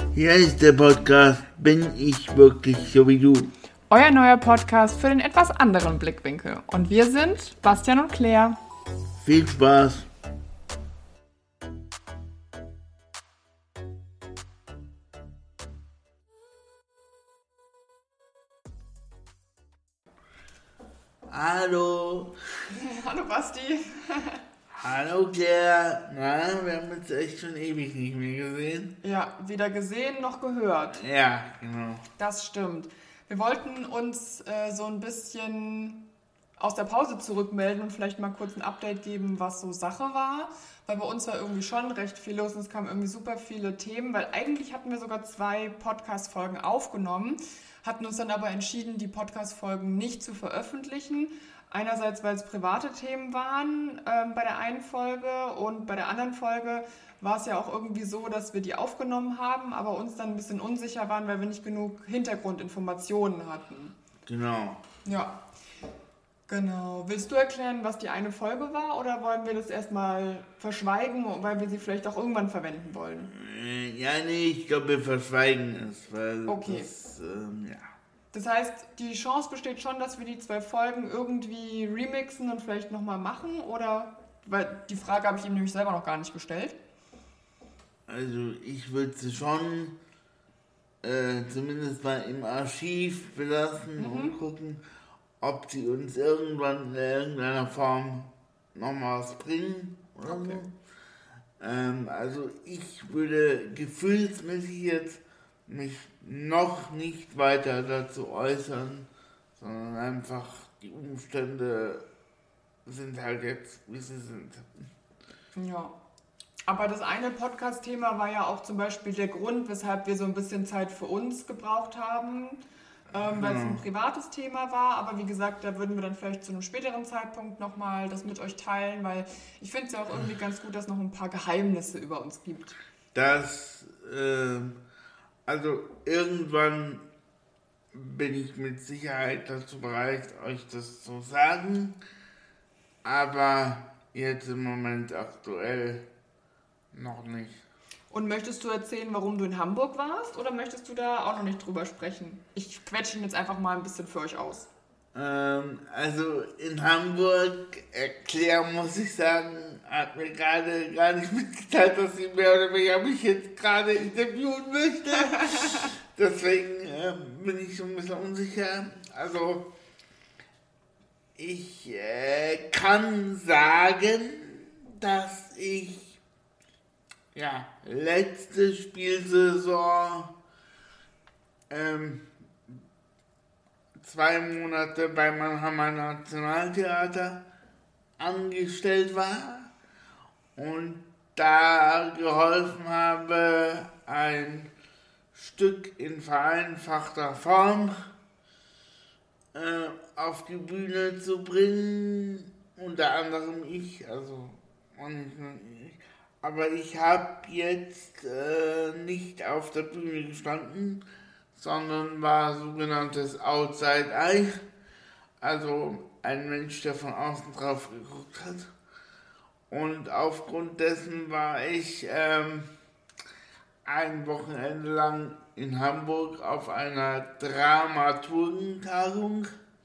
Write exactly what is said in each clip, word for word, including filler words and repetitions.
Hier ist der Podcast Bin ich wirklich so wie du? Euer neuer Podcast für den etwas anderen Blickwinkel. Und wir sind Bastian und Claire. Viel Spaß! Hallo! Hallo Basti! Hallo Claire! Na, wir haben uns echt schon ewig nicht mehr gesehen. Ja, weder gesehen noch gehört. Ja, genau. Das stimmt. Wir wollten uns äh, so ein bisschen aus der Pause zurückmelden und vielleicht mal kurz ein Update geben, was so Sache war. Weil bei uns war irgendwie schon recht viel los und es kamen irgendwie super viele Themen, weil eigentlich hatten wir sogar zwei Podcast-Folgen aufgenommen, hatten uns dann aber entschieden, die Podcast-Folgen nicht zu veröffentlichen. Einerseits, weil es private Themen waren ähm, bei der einen Folge und bei der anderen Folge war es ja auch irgendwie so, dass wir die aufgenommen haben, aber uns dann ein bisschen unsicher waren, weil wir nicht genug Hintergrundinformationen hatten. Genau. Ja, genau. Willst du erklären, was die eine Folge war oder wollen wir das erstmal verschweigen, weil wir sie vielleicht auch irgendwann verwenden wollen? Äh, ja, nee, ich glaube, wir verschweigen es, weil Okay. das, ähm, ja. Das heißt, die Chance besteht schon, dass wir die zwei Folgen irgendwie remixen und vielleicht nochmal machen, oder? Weil die Frage habe ich ihm nämlich selber noch gar nicht gestellt. Also ich würde sie schon äh, zumindest mal im Archiv belassen mhm. und gucken, ob sie uns irgendwann in irgendeiner Form nochmal was bringen oder okay. so. Ähm, also ich würde gefühlsmäßig jetzt mich noch nicht weiter dazu äußern, sondern einfach die Umstände sind halt jetzt, wie sie sind. Ja, aber das eine Podcast-Thema war ja auch zum Beispiel der Grund, weshalb wir so ein bisschen Zeit für uns gebraucht haben, ähm, weil ja. es ein privates Thema war, aber wie gesagt, da würden wir dann vielleicht zu einem späteren Zeitpunkt nochmal das mit euch teilen, weil ich finde es ja auch irgendwie ganz gut, dass es noch ein paar Geheimnisse über uns gibt. Das, äh, also irgendwann bin ich mit Sicherheit dazu bereit, euch das zu sagen, aber jetzt im Moment aktuell noch nicht. Und möchtest du erzählen, warum du in Hamburg warst, oder möchtest du da auch noch nicht drüber sprechen? Ich quetsche ihn jetzt einfach mal ein bisschen für euch aus. Ähm, also in Hamburg, Claire, muss ich sagen, hat mir gerade gar nicht mitgeteilt, dass sie mehr oder weniger mich jetzt gerade interviewen möchte. Deswegen äh, bin ich schon ein bisschen unsicher. Also ich äh, kann sagen, dass ich ja letzte Spielsaison ähm, zwei Monate beim Mannheimer Nationaltheater angestellt war und da geholfen habe, ein Stück in vereinfachter Form äh, auf die Bühne zu bringen, unter anderem ich, also nicht nur ich. Aber ich habe jetzt äh, nicht auf der Bühne gestanden, sondern war sogenanntes Outside Eye, also ein Mensch, der von außen drauf geguckt hat. Und aufgrund dessen war ich ähm, ein Wochenende lang in Hamburg auf einer Dramaturgentagung.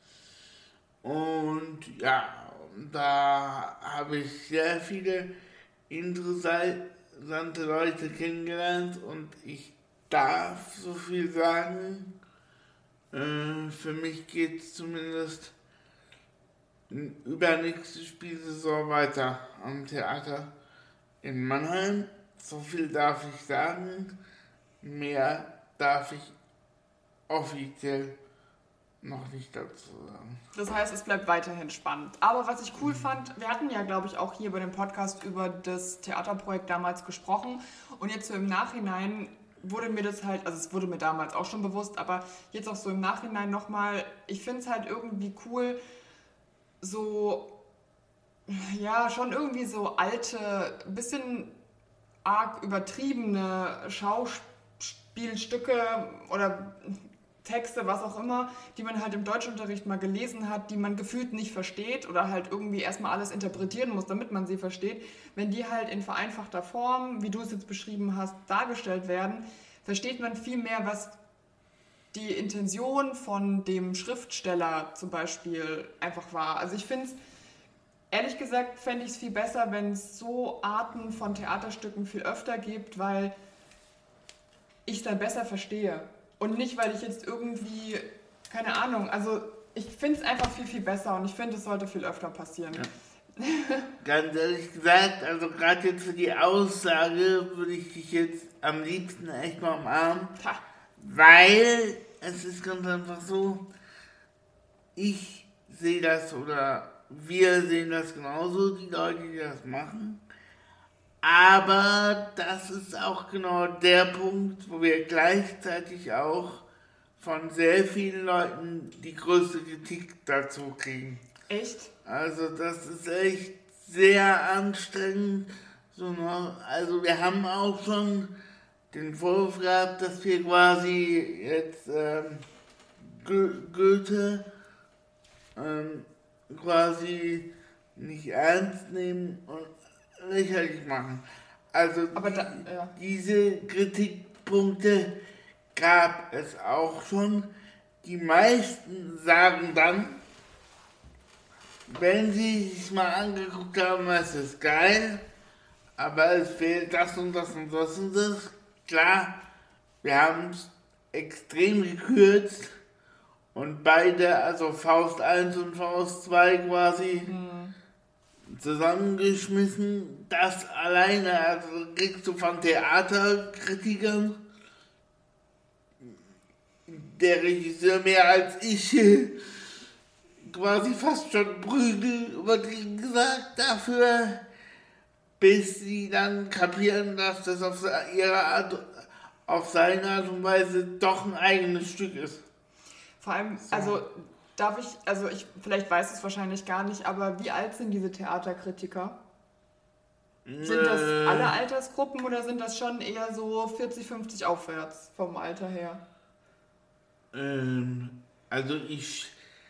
Und ja, da habe ich sehr viele interessante Leute kennengelernt und ich darf so viel sagen, äh, für mich geht es zumindest übernächste Spielsaison weiter am Theater in Mannheim. So viel darf ich sagen, mehr darf ich offiziell noch nicht dazu sagen. Das heißt, es bleibt weiterhin spannend. Aber was ich cool mhm. fand, wir hatten ja, glaube ich, auch hier bei dem Podcast über das Theaterprojekt damals gesprochen und jetzt so im Nachhinein wurde mir das halt, also es wurde mir damals auch schon bewusst, aber jetzt auch so im Nachhinein nochmal, ich finde es halt irgendwie cool, so, ja, schon irgendwie so alte, bisschen arg übertriebene Schauspielstücke oder Texte, was auch immer, die man halt im Deutschunterricht mal gelesen hat, die man gefühlt nicht versteht oder halt irgendwie erstmal alles interpretieren muss, damit man sie versteht, wenn die halt in vereinfachter Form, wie du es jetzt beschrieben hast, dargestellt werden, versteht man viel mehr, was die Intention von dem Schriftsteller zum Beispiel einfach war. Also ich finde es, ehrlich gesagt, fände ich es viel besser, wenn es so Arten von Theaterstücken viel öfter gibt, weil ich es dann besser verstehe. Und nicht, weil ich jetzt irgendwie, keine Ahnung, also ich finde es einfach viel, viel besser und ich finde, es sollte viel öfter passieren. Ja. Ganz ehrlich gesagt, also gerade jetzt für die Aussage würde ich dich jetzt am liebsten echt mal umarmen, ha. Weil es ist ganz einfach so, ich sehe das oder wir sehen das genauso, die Leute, die das machen. Aber das ist auch genau der Punkt, wo wir gleichzeitig auch von sehr vielen Leuten die größte Kritik dazu kriegen. Echt? Also das ist echt sehr anstrengend. So noch, also wir haben auch schon den Vorwurf gehabt, dass wir quasi jetzt ähm, Goethe ähm, quasi nicht ernst nehmen und lächerlich machen. Also Aber da, ja. diese Kritikpunkte gab es auch schon. Die meisten sagen dann, wenn sie sich mal angeguckt haben, es ist geil, aber es fehlt das und das und das und das. Klar, wir haben es extrem gekürzt und beide, also Faust eins und Faust zwei quasi mhm. zusammengeschmissen. Das alleine, also kriegst du von Theaterkritikern, der Regisseur mehr als ich, quasi fast schon Prügel übertrieben gesagt dafür, bis sie dann kapieren, dass das auf ihre Art, auf seine Art und Weise doch ein eigenes Stück ist. Vor allem, so. also darf ich, also ich, vielleicht weiß es wahrscheinlich gar nicht, aber wie alt sind diese Theaterkritiker? Sind das alle Altersgruppen oder sind das schon eher so vierzig, fünfzig aufwärts vom Alter her? Ähm, also ich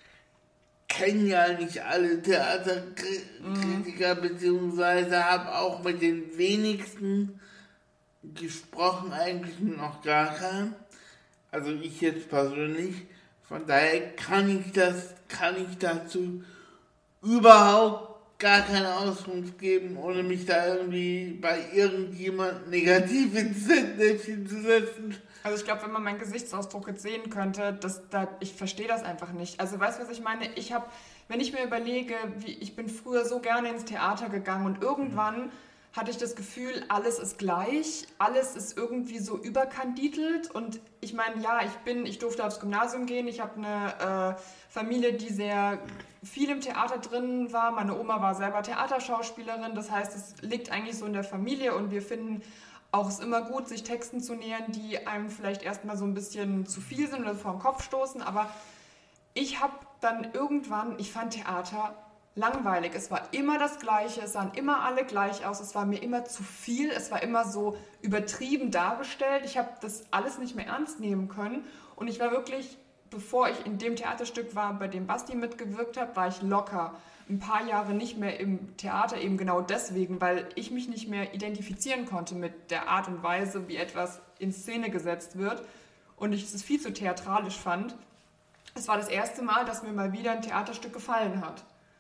kenne ja nicht alle Theaterkritiker, mhm. beziehungsweise habe auch mit den wenigsten gesprochen, eigentlich noch gar keinen. Also ich jetzt persönlich. Von daher kann ich das, kann ich dazu überhaupt gar keine Auskunft geben, ohne mich da irgendwie bei irgendjemand negativ ins Fettnäpfchen zu setzen. Also ich glaube, wenn man meinen Gesichtsausdruck jetzt sehen könnte, dass da, ich verstehe das einfach nicht. Also weißt du, was ich meine? Ich habe, wenn ich mir überlege, wie ich bin früher so gerne ins Theater gegangen und irgendwann hatte ich das Gefühl, alles ist gleich, alles ist irgendwie so überkandidelt und ich meine, ja, ich bin, ich durfte aufs Gymnasium gehen, ich habe eine äh, Familie, die sehr viel im Theater drin war, meine Oma war selber Theaterschauspielerin, das heißt, es liegt eigentlich so in der Familie und wir finden auch es immer gut, sich Texten zu nähern, die einem vielleicht erstmal so ein bisschen zu viel sind oder vor den Kopf stoßen, aber ich habe dann irgendwann, ich fand Theater langweilig. Es war immer das Gleiche, es sahen immer alle gleich aus, es war mir immer zu viel, es war immer so übertrieben dargestellt. Ich habe das alles nicht mehr ernst nehmen können und ich war wirklich, bevor ich in dem Theaterstück war, bei dem Basti mitgewirkt habe, war ich locker ein paar Jahre nicht mehr im Theater, eben genau deswegen, weil ich mich nicht mehr identifizieren konnte mit der Art und Weise, wie etwas in Szene gesetzt wird und ich es viel zu theatralisch fand. Es war das erste Mal, dass mir mal wieder ein Theaterstück gefallen hat.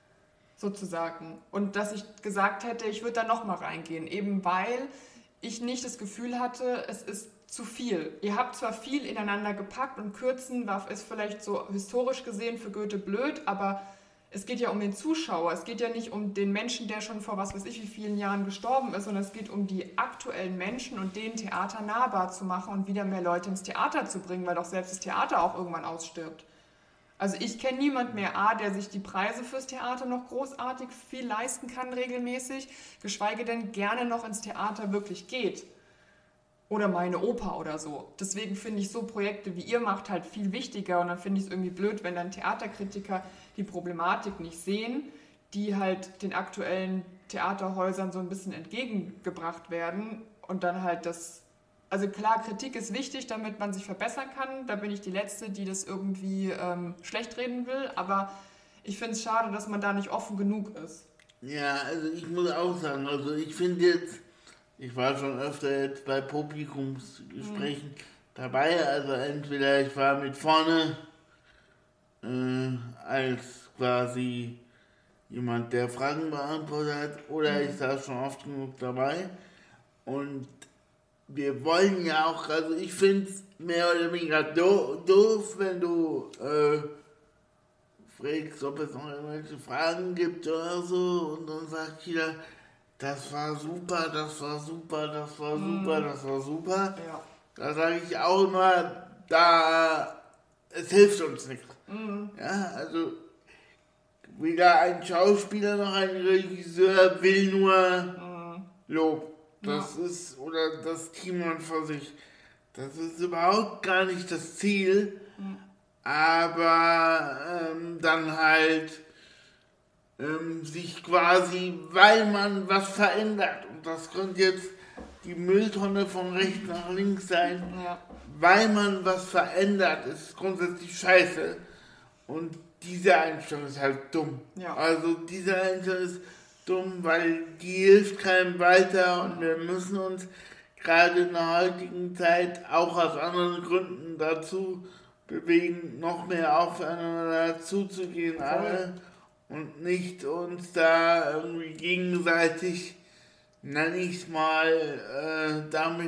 Sozusagen. Und dass ich gesagt hätte, ich würde da nochmal reingehen, eben weil ich nicht das Gefühl hatte, es ist zu viel. Ihr habt zwar viel ineinander gepackt und Kürzen war, ist vielleicht so historisch gesehen für Goethe blöd, aber es geht ja um den Zuschauer, es geht ja nicht um den Menschen, der schon vor was weiß ich wie vielen Jahren gestorben ist, sondern es geht um die aktuellen Menschen und denen Theater nahbar zu machen und wieder mehr Leute ins Theater zu bringen, weil doch selbst das Theater auch irgendwann ausstirbt. Also ich kenne niemand mehr, A, der sich die Preise fürs Theater noch großartig viel leisten kann regelmäßig, geschweige denn gerne noch ins Theater wirklich geht. Oder meine Oper oder so. Deswegen finde ich so Projekte, wie ihr macht, halt viel wichtiger und dann finde ich es irgendwie blöd, wenn dann Theaterkritiker die Problematik nicht sehen, die halt den aktuellen Theaterhäusern so ein bisschen entgegengebracht werden und dann halt das... Also klar, Kritik ist wichtig, damit man sich verbessern kann. Da bin ich die Letzte, die das irgendwie ähm, schlecht reden will. Aber ich finde es schade, dass man da nicht offen genug ist. Ja, also ich muss auch sagen, also ich finde jetzt, ich war schon öfter jetzt bei Publikumsgesprächen, mhm. dabei. Also entweder ich war mit vorne äh, als quasi jemand, der Fragen beantwortet hat, oder ich saß schon oft genug dabei. Und wir wollen ja auch, also ich finde es mehr oder weniger do, doof, wenn du äh, fragst, ob es noch irgendwelche Fragen gibt oder so, und dann sagt jeder, das war super, das war super, das war super, das war super. Ja. Da sage ich auch immer, da, es hilft uns nichts. Mhm. Ja, also weder ein Schauspieler noch ein Regisseur will nur Mhm. Lob. Das Ja. ist, oder das Team an für sich. Das ist überhaupt gar nicht das Ziel. Mhm. Aber ähm, dann halt ähm, sich quasi, weil man was verändert, und das könnte jetzt die Mülltonne von rechts nach links sein, Ja. weil man was verändert, ist grundsätzlich scheiße. Und diese Einstellung ist halt dumm. Ja. Also diese Einstellung ist dumm, weil die hilft keinem weiter, und wir müssen uns gerade in der heutigen Zeit auch aus anderen Gründen dazu bewegen, noch mehr aufeinander zuzugehen, alle, und nicht uns da irgendwie gegenseitig, nenne ich es mal, äh, damit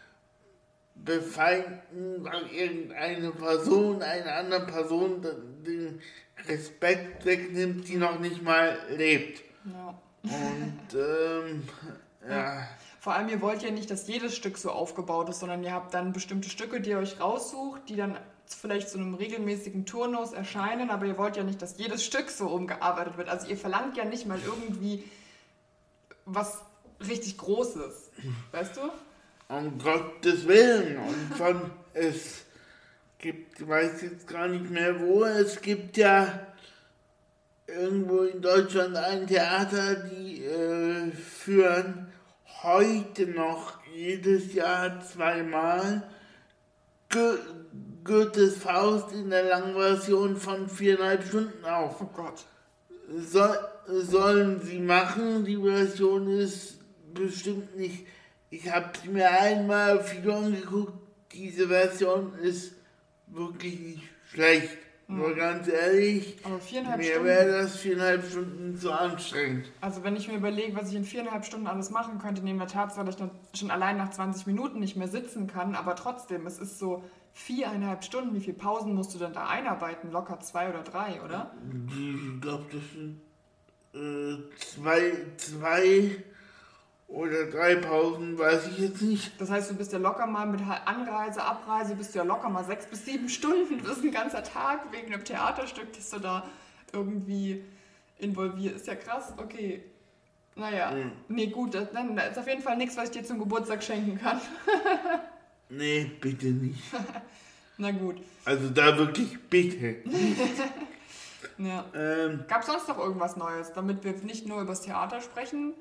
befeinden, weil irgendeine Person einer anderen Person den Respekt wegnimmt, die noch nicht mal lebt. Ja. Und ähm, ja. Vor allem, ihr wollt ja nicht, dass jedes Stück so aufgebaut ist, sondern ihr habt dann bestimmte Stücke, die ihr euch raussucht, die dann vielleicht zu einem regelmäßigen Turnus erscheinen, aber ihr wollt ja nicht, dass jedes Stück so umgearbeitet wird. Also ihr verlangt ja nicht mal irgendwie was richtig Großes, weißt du? Um Gottes Willen. Und von, es gibt, ich weiß jetzt gar nicht mehr wo, es gibt ja irgendwo in Deutschland ein Theater, die äh, führen heute noch jedes Jahr zweimal Go- Goethes Faust in der langen Version von viereinhalb Stunden auf. Oh Gott. Soll, sollen sie machen, die Version ist bestimmt nicht. Ich habe sie mir einmal auf Video angeguckt, diese Version ist wirklich nicht schlecht. Mhm. Nur ganz ehrlich, Aber viereinhalb mir Stunden. wäre das viereinhalb Stunden zu anstrengend. Also wenn ich mir überlege, was ich in viereinhalb Stunden alles machen könnte, neben der Tatsache, dass ich dann schon allein nach zwanzig Minuten nicht mehr sitzen kann, aber trotzdem, es ist so viereinhalb Stunden, wie viele Pausen musst du denn da einarbeiten? Locker zwei oder drei, oder? Ich glaube, das sind äh, zwei, zwei oder drei Pausen, weiß ich jetzt nicht. Das heißt, du bist ja locker mal mit Anreise, Abreise, bist du ja locker mal sechs bis sieben Stunden. Das ist ein ganzer Tag wegen einem Theaterstück, das du da irgendwie involviert. Ist ja krass, okay. Naja, Mhm. nee, gut, das, dann das ist auf jeden Fall nichts, was ich dir zum Geburtstag schenken kann. Nee, bitte nicht. Na gut. Also da wirklich bitte. Ja. Ähm, Gab es sonst noch irgendwas Neues, damit wir nicht nur über das Theater sprechen?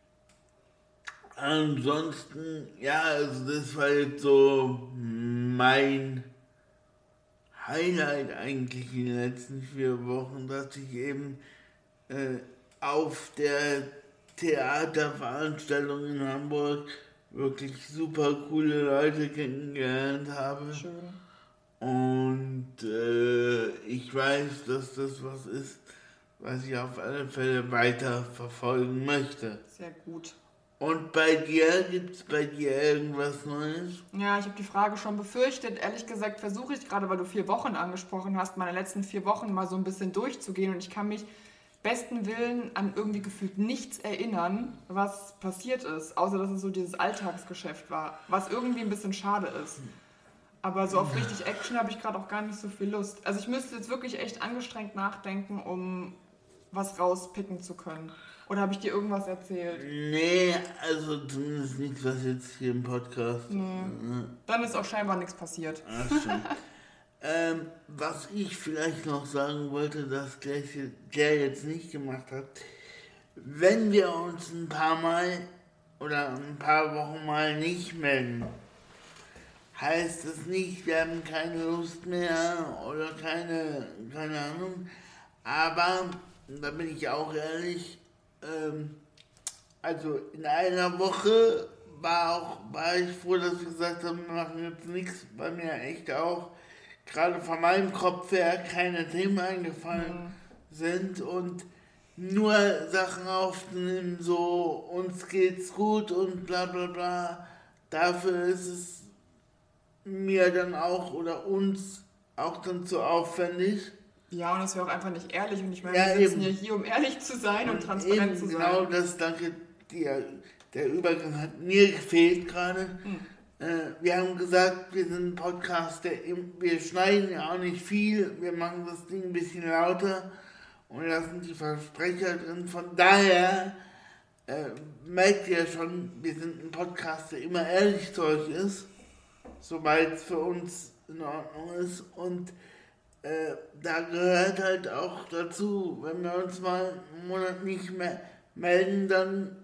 ansonsten, ja, also das war jetzt so mein Highlight eigentlich in den letzten vier Wochen, dass ich eben äh, auf der Theaterveranstaltung in Hamburg wirklich super coole Leute kennengelernt habe. Schön. Und äh, ich weiß, dass das was ist, was ich auf alle Fälle weiter verfolgen möchte. Sehr gut. Und bei dir, gibt es bei dir irgendwas Neues? Ja, ich habe die Frage schon befürchtet. Ehrlich gesagt versuche ich gerade, weil du vier Wochen angesprochen hast, meine letzten vier Wochen mal so ein bisschen durchzugehen. Und ich kann mich besten Willen an irgendwie gefühlt nichts erinnern, was passiert ist. Außer, dass es so dieses Alltagsgeschäft war, was irgendwie ein bisschen schade ist. Aber so auf richtig Action habe ich gerade auch gar nicht so viel Lust. Also ich müsste jetzt wirklich echt angestrengt nachdenken, um was rauspicken zu können. Oder habe ich dir irgendwas erzählt? Nee, also zumindest nichts, was jetzt hier im Podcast. Nee. Äh, Dann ist auch scheinbar nichts passiert. ach, stimmt. ähm, was ich vielleicht noch sagen wollte, das gleiche der jetzt nicht gemacht hat. Wenn wir uns ein paar Mal oder ein paar Wochen mal nicht melden, heißt es nicht, wir haben keine Lust mehr oder keine, keine Ahnung. Aber, da bin ich auch ehrlich, ähm, also in einer Woche war auch, war ich froh, dass wir gesagt haben, wir machen jetzt nichts, bei mir echt auch, gerade von meinem Kopf her, keine Themen eingefallen mhm. sind und nur Sachen aufnehmen, so uns geht's gut und bla bla bla. Dafür ist es mir dann auch oder uns auch dann zu aufwendig. Ja, und das wäre auch einfach nicht ehrlich. Und ich meine, ja, wir sitzen eben. ja hier, um ehrlich zu sein und, und transparent eben, zu sein. Genau das, danke dir. Der Übergang hat mir gefehlt gerade. Hm. Äh, wir haben gesagt, wir sind ein Podcast, der im, wir schneiden ja auch nicht viel. Wir machen das Ding ein bisschen lauter und lassen die Versprecher drin. Von daher äh, merkt ihr schon, wir sind ein Podcast, der immer ehrlich zu euch ist, sobald es für uns in Ordnung ist. Und äh, da gehört halt auch dazu, wenn wir uns mal einen Monat nicht mehr melden, dann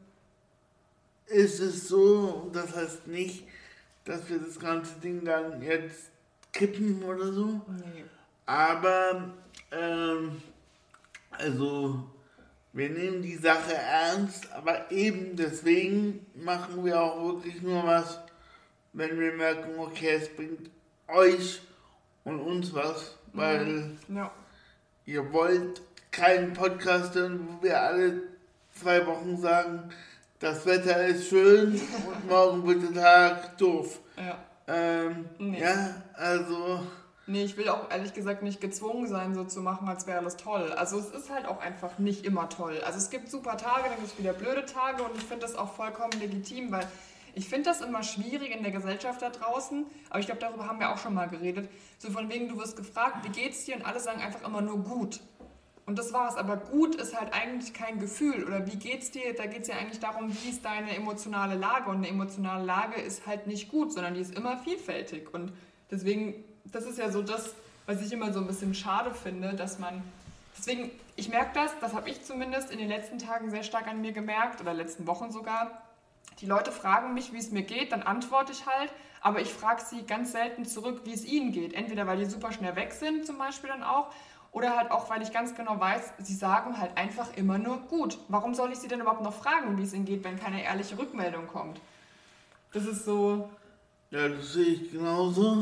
ist es so, und das heißt nicht, dass wir das ganze Ding dann jetzt kippen oder so. Nee. Aber, ähm, also, wir nehmen die Sache ernst, aber eben deswegen machen wir auch wirklich nur was, wenn wir merken, okay, es bringt euch und uns was, weil mhm. ja. ihr wollt keinen Podcast hören, wo wir alle zwei Wochen sagen, das Wetter ist schön und morgen wird der Tag doof. Ja. Ähm, nee. Ja, also... Nee, ich will auch ehrlich gesagt nicht gezwungen sein, so zu machen, als wäre alles toll. Also es ist halt auch einfach nicht immer toll. Also es gibt super Tage, dann gibt es wieder blöde Tage und ich finde das auch vollkommen legitim, weil ich finde das immer schwierig in der Gesellschaft da draußen, aber ich glaube, darüber haben wir auch schon mal geredet. So von wegen, du wirst gefragt, wie geht's dir? Und alle sagen einfach immer nur gut. Und das war's. Aber gut ist halt eigentlich kein Gefühl. Oder wie geht's dir? Da geht's ja eigentlich darum, wie ist deine emotionale Lage? Und eine emotionale Lage ist halt nicht gut, sondern die ist immer vielfältig. Und deswegen, das ist ja so das, was ich immer so ein bisschen schade finde, dass man... Deswegen, ich merke das, das habe ich zumindest in den letzten Tagen sehr stark an mir gemerkt, oder letzten Wochen sogar. Die Leute fragen mich, wie es mir geht, dann antworte ich halt. Aber ich frage sie ganz selten zurück, wie es ihnen geht. Entweder, weil die super schnell weg sind, zum Beispiel dann auch, oder halt auch, weil ich ganz genau weiß, sie sagen halt einfach immer nur gut. Warum soll ich sie denn überhaupt noch fragen, wie es ihnen geht, wenn keine ehrliche Rückmeldung kommt? Das ist so... Ja, das sehe ich genauso.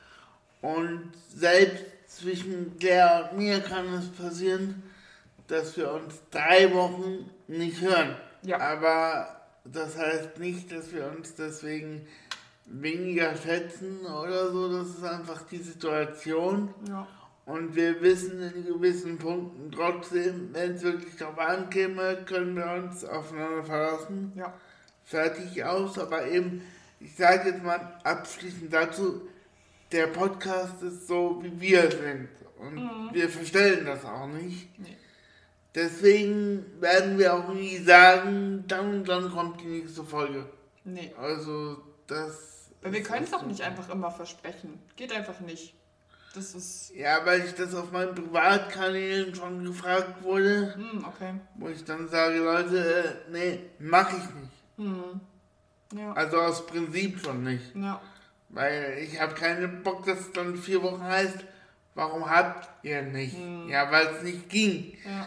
Und selbst zwischen der und mir kann es passieren, dass wir uns drei Wochen nicht hören. Ja. Aber das heißt nicht, dass wir uns deswegen weniger schätzen oder so. Das ist einfach die Situation. Ja. Und wir wissen in gewissen Punkten trotzdem, wenn es wirklich darauf ankäme, können wir uns aufeinander verlassen. Ja. Fertig aus. Aber eben, ich sage jetzt mal abschließend dazu, der Podcast ist so, wie wir sind. Und mhm. wir verstellen das auch nicht. Nee. Deswegen werden wir auch nie sagen, dann und dann kommt die nächste Folge. Nee. Also, das... Weil wir können es auch nicht einfach immer versprechen. Geht einfach nicht. Das ist... Ja, weil ich das auf meinen Privatkanälen schon gefragt wurde. Hm, okay. Wo ich dann sage, Leute, äh, nee, mach ich nicht. Hm. Ja. Also aus Prinzip schon nicht. Ja. Weil ich habe keinen Bock, dass es dann vier Wochen heißt, warum habt ihr nicht? Hm. Ja, weil es nicht ging. Ja.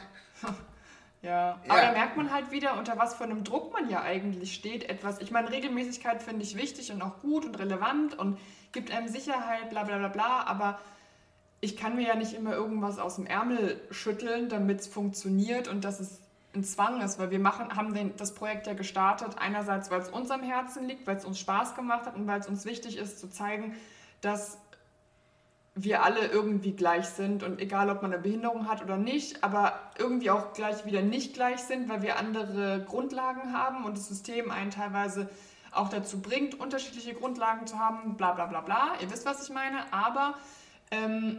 Ja, aber ja. Da merkt man halt wieder, unter was für einem Druck man ja eigentlich steht. Etwas, ich meine, Regelmäßigkeit finde ich wichtig und auch gut und relevant und gibt einem Sicherheit, bla bla bla bla, aber ich kann mir ja nicht immer irgendwas aus dem Ärmel schütteln, damit es funktioniert und dass es ein Zwang ist, weil wir machen, haben den, das Projekt ja gestartet, einerseits, weil es uns am Herzen liegt, weil es uns Spaß gemacht hat und weil es uns wichtig ist, zu zeigen, dass wir alle irgendwie gleich sind und egal, ob man eine Behinderung hat oder nicht, aber irgendwie auch gleich wieder nicht gleich sind, weil wir andere Grundlagen haben und das System einen teilweise auch dazu bringt, unterschiedliche Grundlagen zu haben, bla bla bla bla, ihr wisst, was ich meine, aber ähm,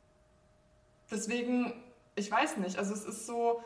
deswegen, ich weiß nicht, also es ist so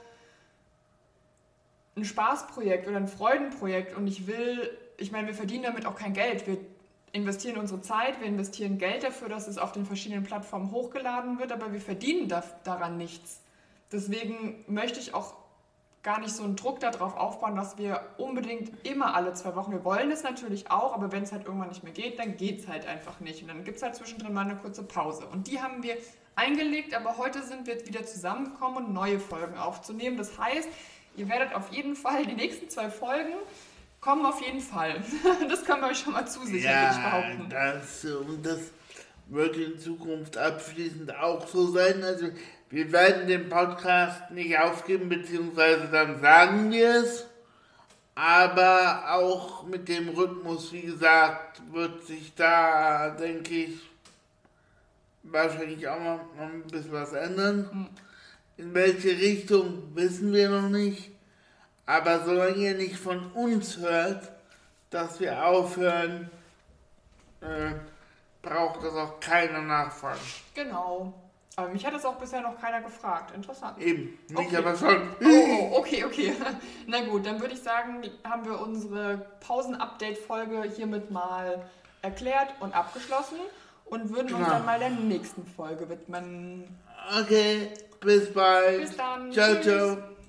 ein Spaßprojekt oder ein Freudenprojekt und ich will, ich meine, wir verdienen damit auch kein Geld, wir investieren unsere Zeit, wir investieren Geld dafür, dass es auf den verschiedenen Plattformen hochgeladen wird, aber wir verdienen da, daran nichts. Deswegen möchte ich auch gar nicht so einen Druck darauf aufbauen, dass wir unbedingt immer alle zwei Wochen, wir wollen es natürlich auch, aber wenn es halt irgendwann nicht mehr geht, dann geht es halt einfach nicht. Und dann gibt es halt zwischendrin mal eine kurze Pause. Und die haben wir eingelegt, aber heute sind wir wieder zusammengekommen, um neue Folgen aufzunehmen. Das heißt, ihr werdet auf jeden Fall die nächsten zwei Folgen kommen auf jeden Fall. Das können wir euch schon mal zusichern, ja, würde ich behaupten. Das, und das wird in Zukunft abschließend auch so sein. Also wir werden den Podcast nicht aufgeben, beziehungsweise dann sagen wir es. Aber auch mit dem Rhythmus, wie gesagt, wird sich da, denke ich, wahrscheinlich auch noch ein bisschen was ändern. In welche Richtung, wissen wir noch nicht. Aber solange ihr nicht von uns hört, dass wir aufhören, äh, braucht das auch keiner nachfragen. Genau. Aber mich hat das auch bisher noch keiner gefragt. Interessant. Eben, nicht okay. aber schon. Oh, oh, okay, okay. Na gut, dann würde ich sagen, haben wir unsere Pausen-Update-Folge hiermit mal erklärt und abgeschlossen und würden uns Genau. dann mal der nächsten Folge widmen. Okay, bis bald. Bis dann. Ciao, Tschüss. ciao.